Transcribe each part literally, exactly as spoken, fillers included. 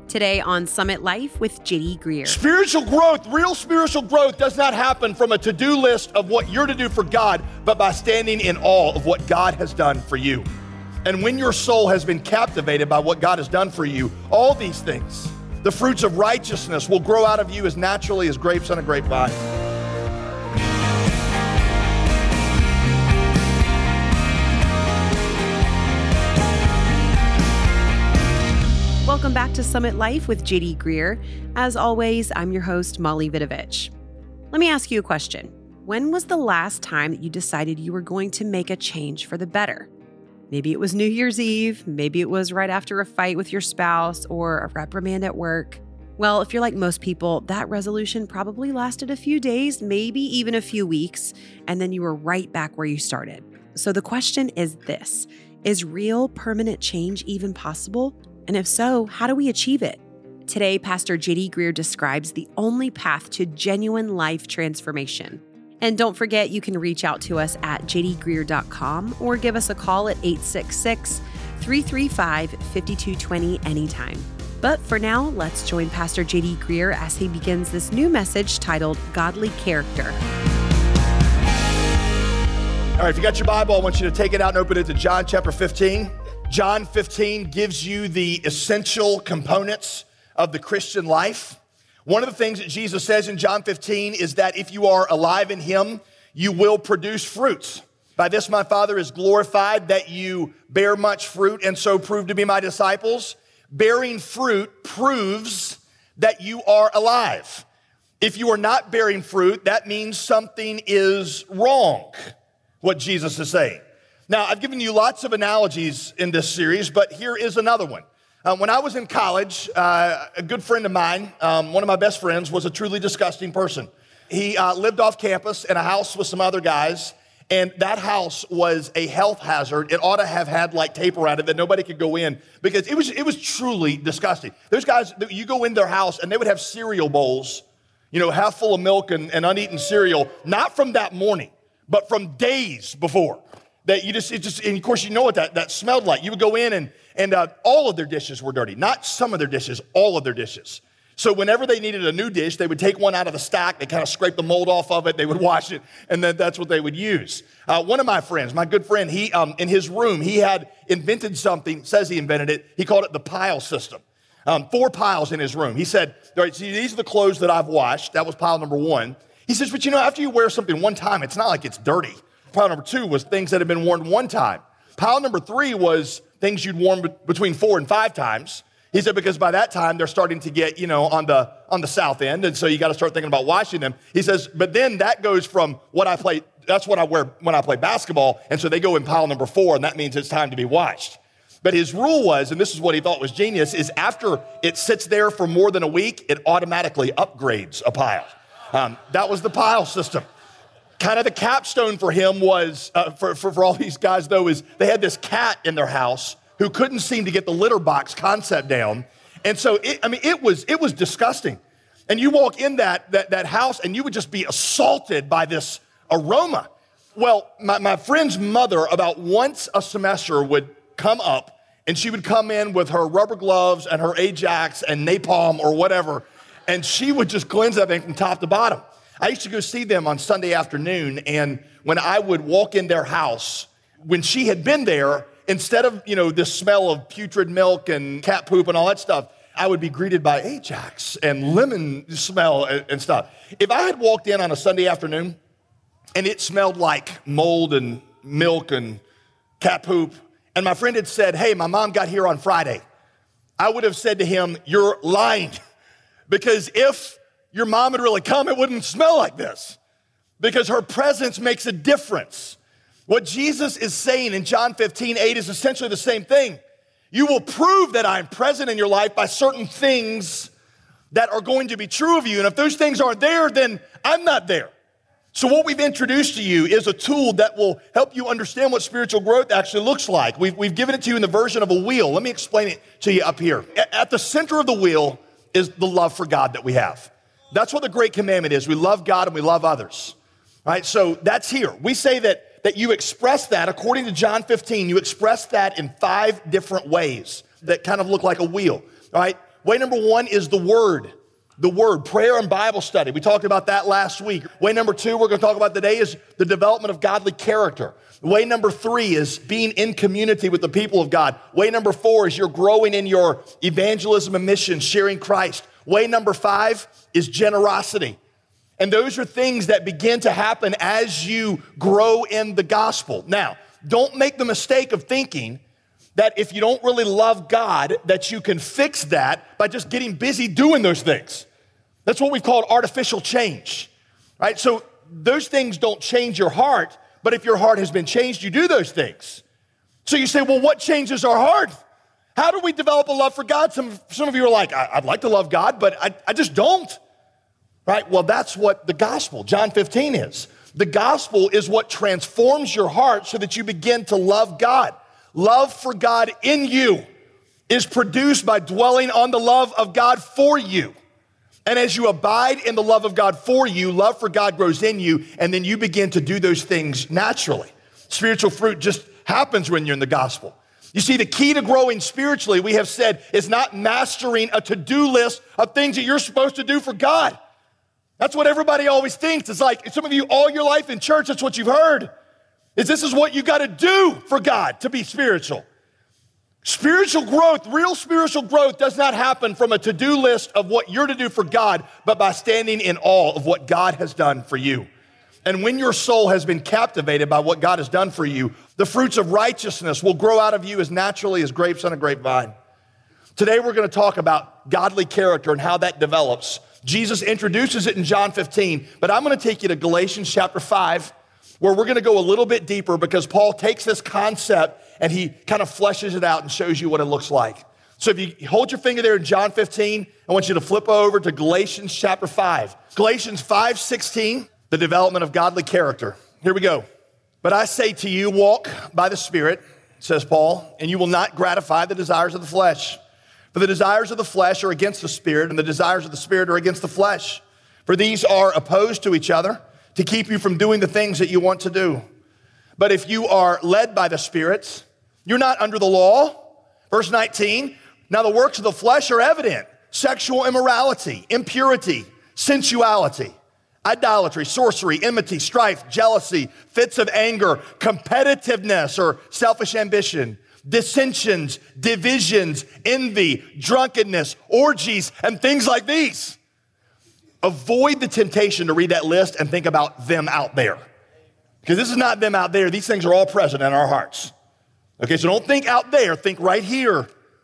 Today on Summit Life with J D Greear. Spiritual growth, real spiritual growth does not happen from a to-do list of what you're to do for God, but by standing in awe of what God has done for you. And when your soul has been captivated by what God has done for you, all these things, the fruits of righteousness will grow out of you as naturally as grapes on a grapevine. Welcome back to Summit Life with J D Greear. As always, I'm your host, Molly Vidovich. Let me ask you a question. When was the last time that you decided you were going to make a change for the better? Maybe it was New Year's Eve, maybe it was right after a fight with your spouse or a reprimand at work. Well, if you're like most people, that resolution probably lasted a few days, maybe even a few weeks, and then you were right back where you started. So the question is this: is real permanent change even possible? And if so, how do we achieve it? Today, Pastor J D Greear describes the only path to genuine life transformation. And don't forget, you can reach out to us at j d greear dot com or give us a call at eight six six, three three five, five two two zero anytime. But for now, let's join Pastor J D Greear as he begins this new message titled Godly Character. All right, if you got your Bible, I want you to take it out and open it to John chapter fifteen. John fifteen gives you the essential components of the Christian life. One of the things that Jesus says in John fifteen is that if you are alive in him, you will produce fruits. By this my Father is glorified, that you bear much fruit and so prove to be my disciples. Bearing fruit proves that you are alive. If you are not bearing fruit, that means something is wrong, what Jesus is saying. Now, I've given you lots of analogies in this series, but here is another one. Uh, when I was in college, uh, a good friend of mine, um, one of my best friends, was a truly disgusting person. He uh, lived off campus in a house with some other guys, and that house was a health hazard. It ought to have had like tape around it that nobody could go in because it was it was truly disgusting. There's guys, you go in their house and they would have cereal bowls, you know, half full of milk and, and uneaten cereal, not from that morning, but from days before. That you just, it just, and of course, you know what that, that smelled like. You would go in and, and uh, all of their dishes were dirty. Not some of their dishes, all of their dishes. So whenever they needed a new dish, they would take one out of the stock, they kind of scrape the mold off of it, they would wash it, and then that's what they would use. Uh, one of my friends, my good friend, he, um, in his room, he had invented something, says he invented it, he called it the pile system. Um, four piles in his room. He said, all right, see, these are the clothes that I've washed. That was pile number one. He says, but you know, after you wear something one time, it's not like it's dirty. Pile number two was things that had been worn one time. Pile number three was things you'd worn be- between four and five times. He said, because by that time, they're starting to get, you know, on the on the south end, and so you got to start thinking about washing them. He says, but then that goes from what I play, that's what I wear when I play basketball, and so they go in pile number four, and that means it's time to be washed. But his rule was, and this is what he thought was genius, is after it sits there for more than a week, it automatically upgrades a pile. Um, that was the pile system. Kind of the capstone for him was, uh, for, for, for all these guys though, is they had this cat in their house who couldn't seem to get the litter box concept down. And so, it, I mean, it was it was disgusting. And you walk in that, that, that house and you would just be assaulted by this aroma. Well, my, my friend's mother about once a semester would come up and she would come in with her rubber gloves and her Ajax and napalm or whatever, and she would just cleanse that thing from top to bottom. I used to go see them on Sunday afternoon, and when I would walk in their house, when she had been there, instead of, you know, this smell of putrid milk and cat poop and all that stuff, I would be greeted by Ajax and lemon smell and, and stuff. If I had walked in on a Sunday afternoon and it smelled like mold and milk and cat poop, and my friend had said, hey, my mom got here on Friday, I would have said to him, you're lying. Because if your mom had really come, it wouldn't smell like this, because her presence makes a difference. What Jesus is saying in John fifteen, eight is essentially the same thing. You will prove that I'm present in your life by certain things that are going to be true of you. And if those things aren't there, then I'm not there. So what we've introduced to you is a tool that will help you understand what spiritual growth actually looks like. We've, we've given it to you in the version of a wheel. Let me explain it to you up here. At the center of the wheel is the love for God that we have. That's what the great commandment is. We love God and we love others. All right, so that's here. We say that, that you express that, according to John fifteen, you express that in five different ways that kind of look like a wheel. All right, Way number one is the word. The word, prayer and Bible study. We talked about that last week. Way number two we're going to talk about today is the development of godly character. Way number three is being in community with the people of God. Way number four is you're growing in your evangelism and mission, sharing Christ. Way number five is generosity. And those are things that begin to happen as you grow in the gospel. Now, don't make the mistake of thinking that if you don't really love God, that you can fix that by just getting busy doing those things. That's what we've called artificial change, right? So those things don't change your heart, but if your heart has been changed, you do those things. So you say, well, what changes our heart? How do we develop a love for God? Some, some of you are like, I'd like to love God, but I, I just don't, right? Well, that's what the gospel, John fifteen is. The gospel is what transforms your heart so that you begin to love God. Love for God in you is produced by dwelling on the love of God for you. And as you abide in the love of God for you, love for God grows in you, and then you begin to do those things naturally. Spiritual fruit just happens when you're in the gospel. You see, the key to growing spiritually, we have said, is not mastering a to-do list of things that you're supposed to do for God. That's what everybody always thinks. It's like some of you all your life in church, that's what you've heard, is this is what you got to do for God to be spiritual. Spiritual growth, real spiritual growth does not happen from a to-do list of what you're to do for God, but by standing in awe of what God has done for you. And when your soul has been captivated by what God has done for you, the fruits of righteousness will grow out of you as naturally as grapes on a grapevine. Today we're going to talk about godly character and how that develops. Jesus introduces it in John fifteen, but I'm going to take you to Galatians chapter five, where we're going to go a little bit deeper because Paul takes this concept and he kind of fleshes it out and shows you what it looks like. So if you hold your finger there in John fifteen, I want you to flip over to Galatians chapter five. Galatians five sixteen, the development of godly character. Here we go. But I say to you, walk by the Spirit, says Paul, and you will not gratify the desires of the flesh. For the desires of the flesh are against the Spirit, and the desires of the Spirit are against the flesh. For these are opposed to each other, to keep you from doing the things that you want to do. But if you are led by the Spirit, you're not under the law. Verse nineteen, now the works of the flesh are evident: sexual immorality, impurity, sensuality, idolatry, sorcery, enmity, strife, jealousy, fits of anger, competitiveness or selfish ambition, dissensions, divisions, envy, drunkenness, orgies, and things like these. Avoid the temptation to read that list and think about them out there. Because this is not them out there. These things are all present in our hearts. Okay, so don't think out there. Think right here.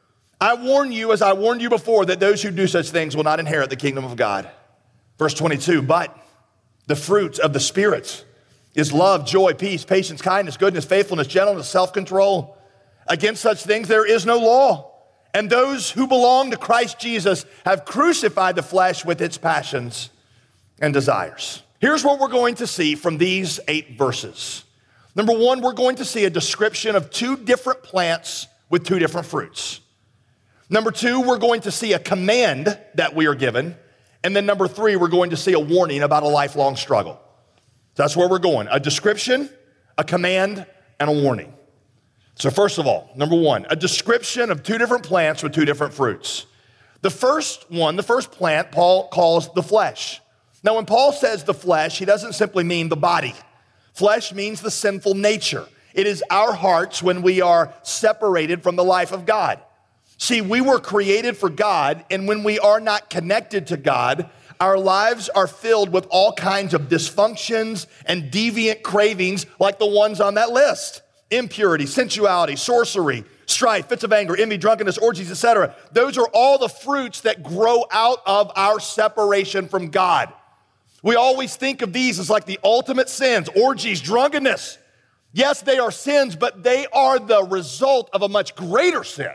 I warn you, as I warned you before, that those who do such things will not inherit the kingdom of God. Verse twenty-two, but the fruit of the Spirit is love, joy, peace, patience, kindness, goodness, faithfulness, gentleness, self-control. Against such things there is no law. And those who belong to Christ Jesus have crucified the flesh with its passions and desires. Here's what we're going to see from these eight verses. Number one, we're going to see a description of two different plants with two different fruits. Number two, we're going to see a command that we are given. And then number three, we're going to see a warning about a lifelong struggle. So that's where we're going. A description, a command, and a warning. So first of all, number one, a description of two different plants with two different fruits. The first one, the first plant, Paul calls the flesh. Now, when Paul says the flesh, he doesn't simply mean the body. Flesh means the sinful nature. It is our hearts when we are separated from the life of God. See, we were created for God, and when we are not connected to God, our lives are filled with all kinds of dysfunctions and deviant cravings like the ones on that list. Impurity, sensuality, sorcery, strife, fits of anger, envy, drunkenness, orgies, et cetera. Those are all the fruits that grow out of our separation from God. We always think of these as like the ultimate sins, orgies, drunkenness. Yes, they are sins, but they are the result of a much greater sin.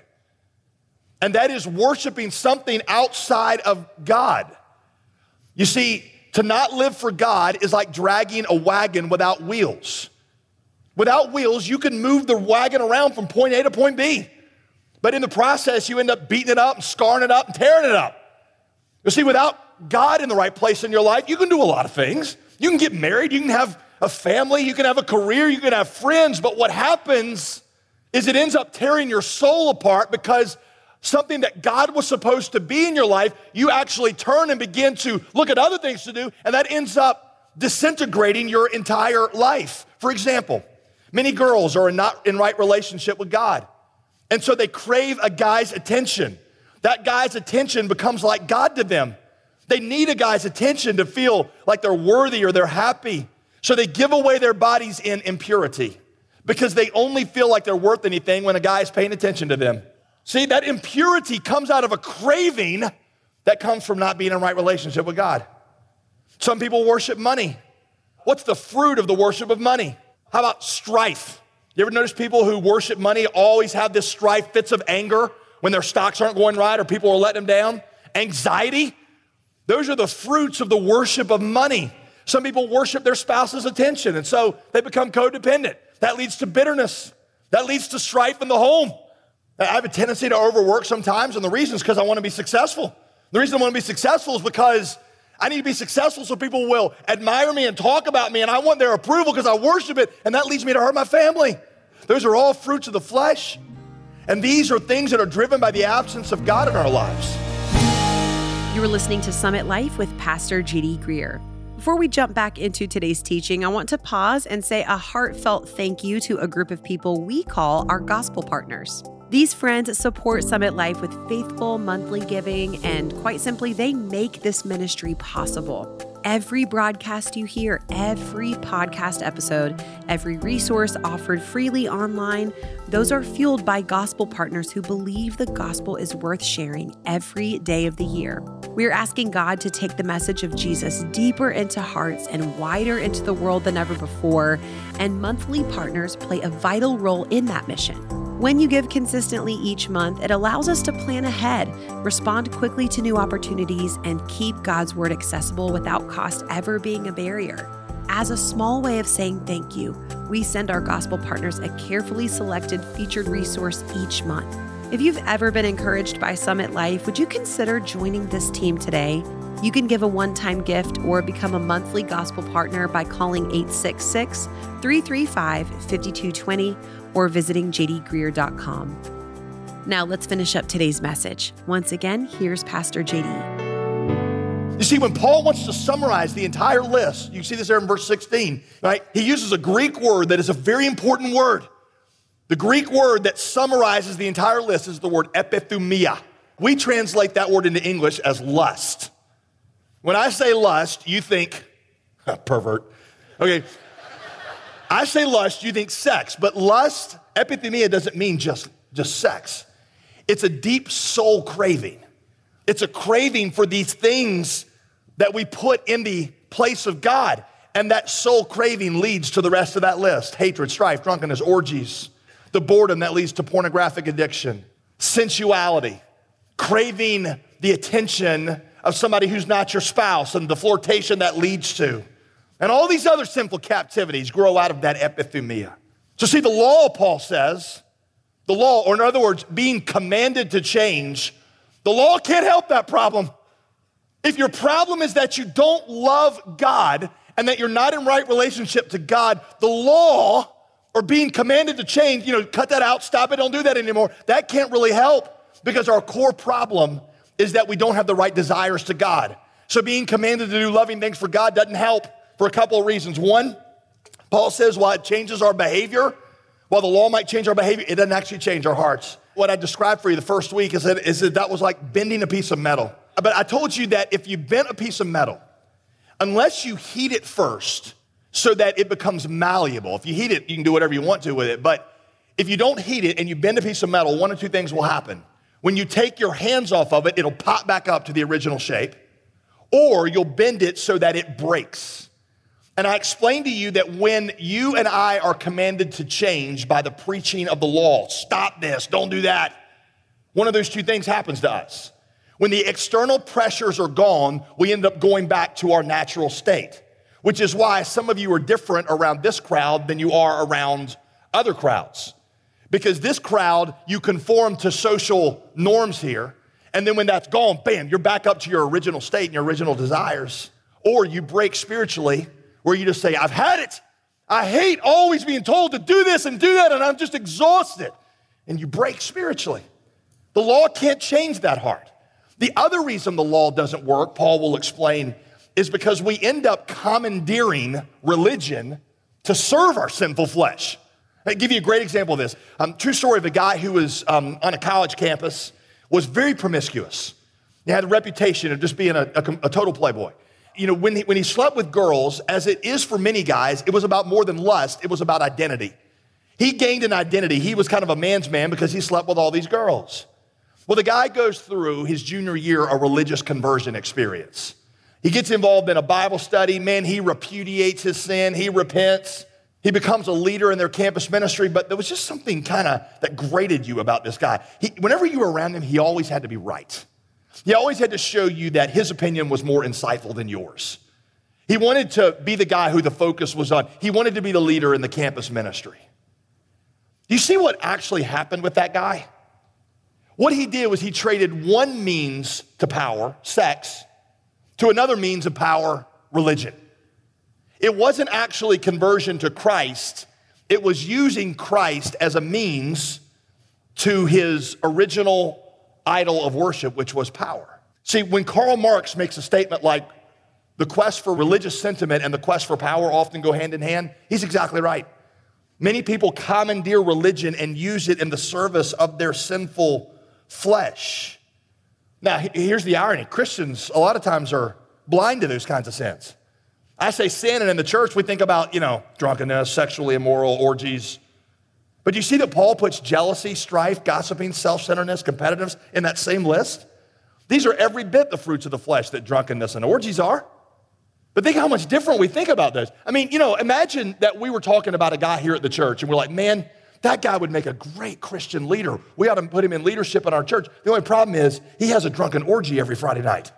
And that is worshiping something outside of God. You see, to not live for God is like dragging a wagon without wheels. Without wheels, you can move the wagon around from point A to point B. But in the process, you end up beating it up and scarring it up and tearing it up. You see, without God in the right place in your life, you can do a lot of things. You can get married, you can have a family, you can have a career, you can have friends. But what happens is it ends up tearing your soul apart because something that God was supposed to be in your life, you actually turn and begin to look at other things to do, and that ends up disintegrating your entire life. For example, many girls are not in right relationship with God, and so they crave a guy's attention. That guy's attention becomes like God to them. They need a guy's attention to feel like they're worthy or they're happy. So they give away their bodies in impurity because they only feel like they're worth anything when a guy is paying attention to them. See, that impurity comes out of a craving that comes from not being in right relationship with God. Some people worship money. What's the fruit of the worship of money? How about strife? You ever notice people who worship money always have this strife, fits of anger when their stocks aren't going right or people are letting them down? Anxiety? Those are the fruits of the worship of money. Some people worship their spouse's attention, and so they become codependent. That leads to bitterness. That leads to strife in the home. I have a tendency to overwork sometimes, and the reason is because I want to be successful. The reason I want to be successful is because I need to be successful so people will admire me and talk about me, and I want their approval because I worship it, and that leads me to hurt my family. Those are all fruits of the flesh, and these are things that are driven by the absence of God in our lives. You are listening to Summit Life with Pastor J D Greer. Before we jump back into today's teaching, I want to pause and say a heartfelt thank you to a group of people we call our gospel partners. These friends support Summit Life with faithful monthly giving, and quite simply, they make this ministry possible. Every broadcast you hear, every podcast episode, every resource offered freely online, those are fueled by gospel partners who believe the gospel is worth sharing every day of the year. We are asking God to take the message of Jesus deeper into hearts and wider into the world than ever before, and monthly partners play a vital role in that mission. When you give consistently each month, it allows us to plan ahead, respond quickly to new opportunities, and keep God's word accessible without cost ever being a barrier. As a small way of saying thank you, we send our gospel partners a carefully selected featured resource each month. If you've ever been encouraged by Summit Life, would you consider joining this team today? You can give a one-time gift or become a monthly gospel partner by calling eight six six, three three five, five two two zero or visiting j d greer dot com. Now let's finish up today's message. Once again, here's Pastor J D. You see, when Paul wants to summarize the entire list, you see this there in verse sixteen, right? He uses a Greek word that is a very important word. The Greek word that summarizes the entire list is the word epithumia. We translate that word into English as lust. When I say lust, you think, pervert. Okay. I say lust, you think sex, but lust, epithumia, doesn't mean just, just sex. It's a deep soul craving. It's a craving for these things that we put in the place of God, and that soul craving leads to the rest of that list: hatred, strife, drunkenness, orgies, the boredom that leads to pornographic addiction, sensuality, craving the attention of somebody who's not your spouse, and the flirtation that leads to. And all these other sinful captivities grow out of that epithumia. So see, the law, Paul says, the law, or in other words, being commanded to change, the law can't help that problem. If your problem is that you don't love God and that you're not in right relationship to God, the law, or being commanded to change, you know, cut that out, stop it, don't do that anymore, that can't really help, because our core problem is that we don't have the right desires to God. So being commanded to do loving things for God doesn't help for a couple of reasons. One, Paul says while it changes our behavior, while the law might change our behavior, it doesn't actually change our hearts. What I described for you the first week is that, is that that was like bending a piece of metal. But I told you that if you bent a piece of metal, unless you heat it first so that it becomes malleable, if you heat it, you can do whatever you want to with it. But if you don't heat it and you bend a piece of metal, one or two things will happen. When you take your hands off of it, it'll pop back up to the original shape, or you'll bend it so that it breaks. And I explained to you that when you and I are commanded to change by the preaching of the law, stop this, don't do that, one of those two things happens to us. When the external pressures are gone, we end up going back to our natural state, which is why some of you are different around this crowd than you are around other crowds. Because this crowd, you conform to social norms here, and then when that's gone, bam, you're back up to your original state and your original desires. Or you break spiritually, where you just say, I've had it. I hate always being told to do this and do that, and I'm just exhausted. And you break spiritually. The law can't change that heart. The other reason the law doesn't work, Paul will explain, is because we end up commandeering religion to serve our sinful flesh. I'll give you a great example of this. Um, true story of a guy who was um, on a college campus, was very promiscuous. He had a reputation of just being a, a, a total playboy. You know, when he, when he slept with girls, as it is for many guys, it was about more than lust, it was about identity. He gained an identity. He was kind of a man's man because he slept with all these girls. Well, the guy goes through his junior year a religious conversion experience. He gets involved in a Bible study. Man, he repudiates his sin. He repents. He becomes a leader in their campus ministry, but there was just something kind of that grated you about this guy. He, whenever you were around him, he always had to be right. He always had to show you that his opinion was more insightful than yours. He wanted to be the guy who the focus was on. He wanted to be the leader in the campus ministry. You see what actually happened with that guy? What he did was he traded one means to power, sex, to another means of power, religion. It wasn't actually conversion to Christ. It was using Christ as a means to his original idol of worship, which was power. See, when Karl Marx makes a statement like the quest for religious sentiment and the quest for power often go hand in hand, he's exactly right. Many people commandeer religion and use it in the service of their sinful flesh. Now, here's the irony. Christians, a lot of times, are blind to those kinds of sins. I say sin, and in the church, we think about, you know, drunkenness, sexually immoral, orgies. But you see that Paul puts jealousy, strife, gossiping, self-centeredness, competitiveness in that same list? These are every bit the fruits of the flesh that drunkenness and orgies are. But think how much different we think about those. I mean, you know, imagine that we were talking about a guy here at the church, and we're like, man, that guy would make a great Christian leader. We ought to put him in leadership in our church. The only problem is he has a drunken orgy every Friday night.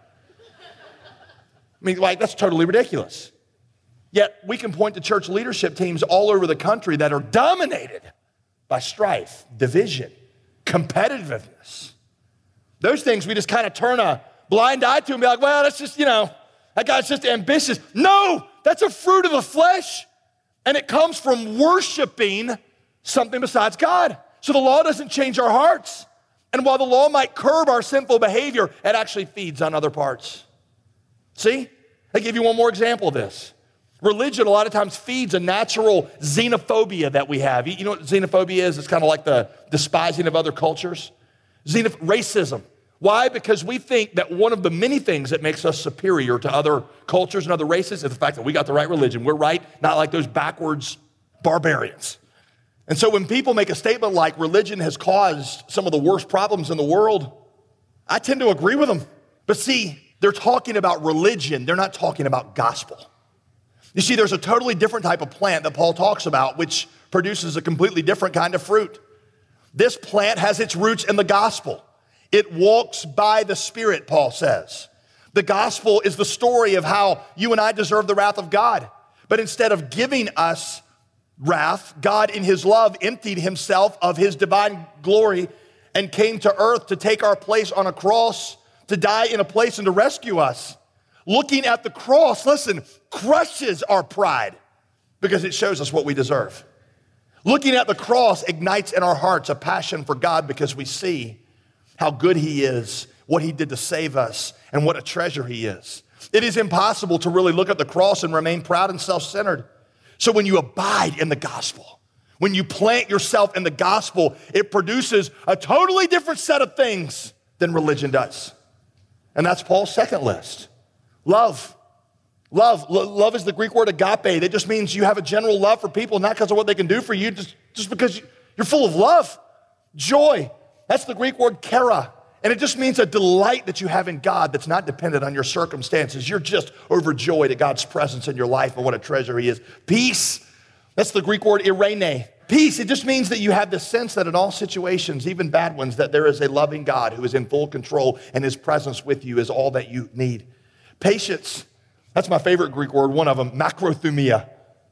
I mean, like, that's totally ridiculous. Yet we can point to church leadership teams all over the country that are dominated by strife, division, competitiveness. Those things we just kind of turn a blind eye to and be like, well, that's just, you know, that guy's just ambitious. No, that's a fruit of the flesh. And it comes from worshiping something besides God. So the law doesn't change our hearts. And while the law might curb our sinful behavior, it actually feeds on other parts. See? I'll give you one more example of this. Religion a lot of times feeds a natural xenophobia that we have. You know what xenophobia is? It's kind of like the despising of other cultures. Xenoph- racism. Why? Because we think that one of the many things that makes us superior to other cultures and other races is the fact that we got the right religion. We're right, not like those backwards barbarians. And so when people make a statement like religion has caused some of the worst problems in the world, I tend to agree with them. But see, they're talking about religion. They're not talking about gospel. You see, there's a totally different type of plant that Paul talks about, which produces a completely different kind of fruit. This plant has its roots in the gospel. It walks by the Spirit, Paul says. The gospel is the story of how you and I deserve the wrath of God. But instead of giving us wrath, God in his love emptied himself of his divine glory and came to earth to take our place on a cross, to die in a place and to rescue us. Looking at the cross, listen, crushes our pride because it shows us what we deserve. Looking at the cross ignites in our hearts a passion for God because we see how good he is, what he did to save us, and what a treasure he is. It is impossible to really look at the cross and remain proud and self-centered. So when you abide in the gospel, when you plant yourself in the gospel, it produces a totally different set of things than religion does. And that's Paul's second list. Love. Love. L- love is the Greek word agape. That just means you have a general love for people, not because of what they can do for you, just, just because you're full of love. Joy. That's the Greek word kara. And it just means a delight that you have in God that's not dependent on your circumstances. You're just overjoyed at God's presence in your life and what a treasure he is. Peace. That's the Greek word irene. Peace. It just means that you have the sense that in all situations, even bad ones, that there is a loving God who is in full control and his presence with you is all that you need. Patience. That's my favorite Greek word, one of them, macrothumia.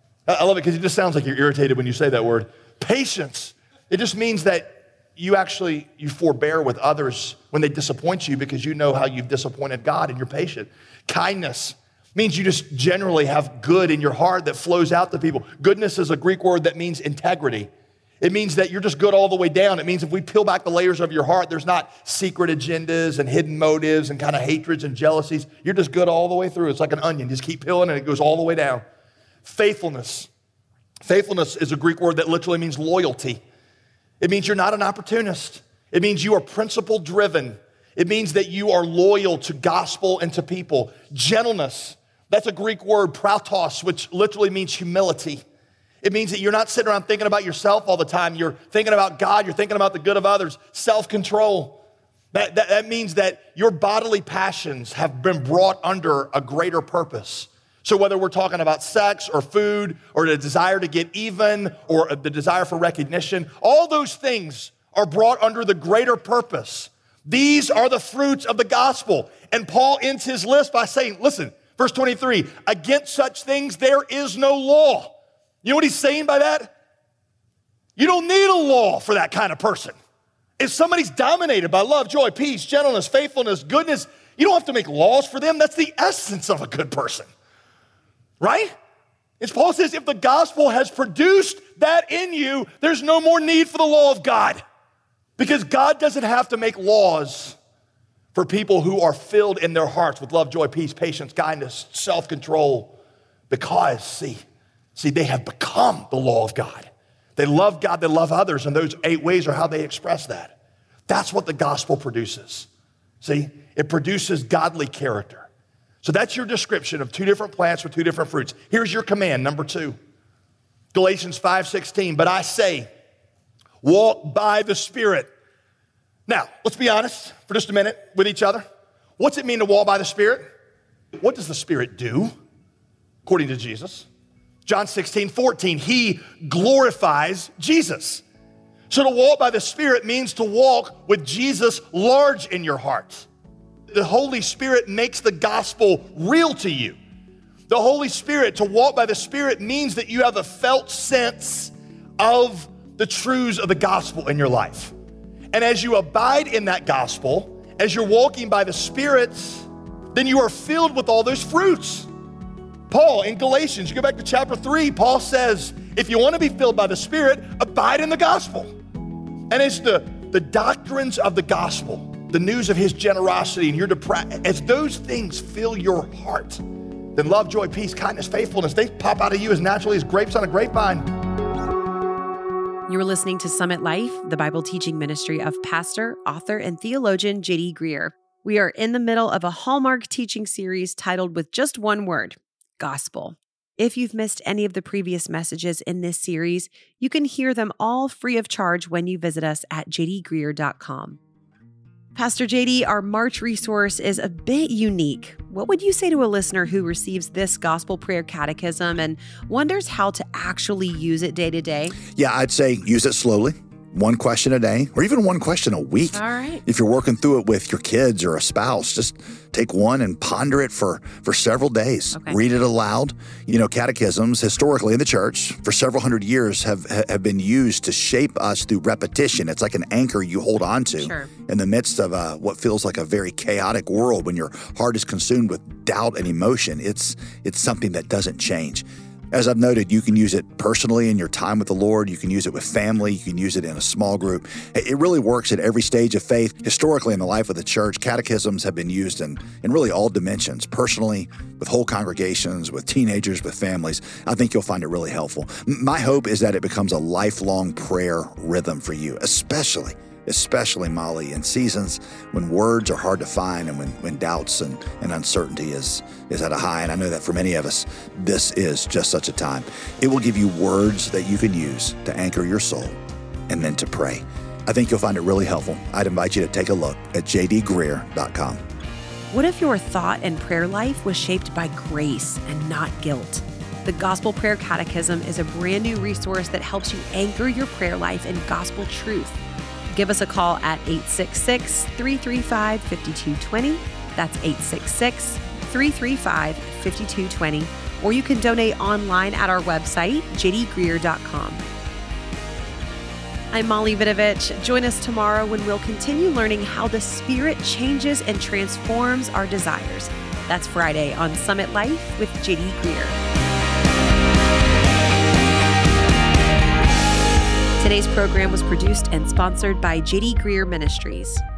I love it because it just sounds like you're irritated when you say that word. Patience. It just means that you actually, you forbear with others when they disappoint you because you know how you've disappointed God and you're patient. Kindness means you just generally have good in your heart that flows out to people. Goodness is a Greek word that means integrity. It means that you're just good all the way down. It means if we peel back the layers of your heart, there's not secret agendas and hidden motives and kind of hatreds and jealousies. You're just good all the way through. It's like an onion. Just keep peeling and it goes all the way down. Faithfulness. Faithfulness is a Greek word that literally means loyalty. It means you're not an opportunist. It means you are principle driven. It means that you are loyal to gospel and to people. Gentleness. That's a Greek word, pratos, which literally means humility. It means that you're not sitting around thinking about yourself all the time. You're thinking about God. You're thinking about the good of others. Self-control. That, that, that means that your bodily passions have been brought under a greater purpose. So whether we're talking about sex or food or the desire to get even or the desire for recognition, all those things are brought under the greater purpose. These are the fruits of the gospel. And Paul ends his list by saying, listen, verse twenty-three, against such things there is no law. You know what he's saying by that? You don't need a law for that kind of person. If somebody's dominated by love, joy, peace, gentleness, faithfulness, goodness, you don't have to make laws for them. That's the essence of a good person, right? As Paul says, if the gospel has produced that in you, there's no more need for the law of God, because God doesn't have to make laws for people who are filled in their hearts with love, joy, peace, patience, kindness, self-control, because, see, See, they have become the law of God. They love God, they love others, and those eight ways are how they express that. That's what the gospel produces. See, it produces godly character. So that's your description of two different plants with two different fruits. Here's your command, number two. Galatians five sixteen, but I say, walk by the Spirit. Now, let's be honest for just a minute with each other. What's it mean to walk by the Spirit? What does the Spirit do, according to Jesus? John sixteen fourteen, he glorifies Jesus. So to walk by the Spirit means to walk with Jesus large in your heart. The Holy Spirit makes the gospel real to you. The Holy Spirit, to walk by the Spirit means that you have a felt sense of the truths of the gospel in your life. And as you abide in that gospel, as you're walking by the Spirit, then you are filled with all those fruits. Paul in Galatians, you go back to chapter three, Paul says, if you want to be filled by the Spirit, abide in the gospel. And it's the, the doctrines of the gospel, the news of his generosity and your depravity, as those things fill your heart, then love, joy, peace, kindness, faithfulness, they pop out of you as naturally as grapes on a grapevine. You're listening to Summit Life, the Bible teaching ministry of pastor, author, and theologian J D Greear. We are in the middle of a Hallmark teaching series titled with just one word, gospel. If you've missed any of the previous messages in this series, you can hear them all free of charge when you visit us at j d greear dot com. Pastor J D, our March resource is a bit unique. What would you say to a listener who receives this gospel prayer catechism and wonders how to actually use it day to day? Yeah, I'd say use it slowly. One question a day, or even one question a week. All right. If you're working through it with your kids or a spouse, just take one and ponder it for, for several days. Okay. Read it aloud. You know, catechisms historically in the church for several hundred years have, have been used to shape us through repetition. It's like an anchor you hold on to Sure. in the midst of a, what feels like a very chaotic world when your heart is consumed with doubt and emotion. It's, it's something that doesn't change. As I've noted, you can use it personally in your time with the Lord. You can use it with family. You can use it in a small group. It really works at every stage of faith. Historically, in the life of the church, catechisms have been used in, in really all dimensions, personally, with whole congregations, with teenagers, with families. I think you'll find it really helpful. My hope is that it becomes a lifelong prayer rhythm for you, especially especially, Molly, in seasons when words are hard to find and when, when doubts and, and uncertainty is, is at a high. And I know that for many of us, this is just such a time. It will give you words that you can use to anchor your soul and then to pray. I think you'll find it really helpful. I'd invite you to take a look at j d greear dot com. What if your thought and prayer life was shaped by grace and not guilt? The Gospel Prayer Catechism is a brand new resource that helps you anchor your prayer life in gospel truth. Give us a call at eight six six, three three five, five two two zero. That's eight six six, three three five, five two two zero. Or you can donate online at our website, j d greear dot com. I'm Molly Vidovich. Join us tomorrow when we'll continue learning how the Spirit changes and transforms our desires. That's Friday on Summit Life with J D Greear. Today's program was produced and sponsored by J D Greer Ministries.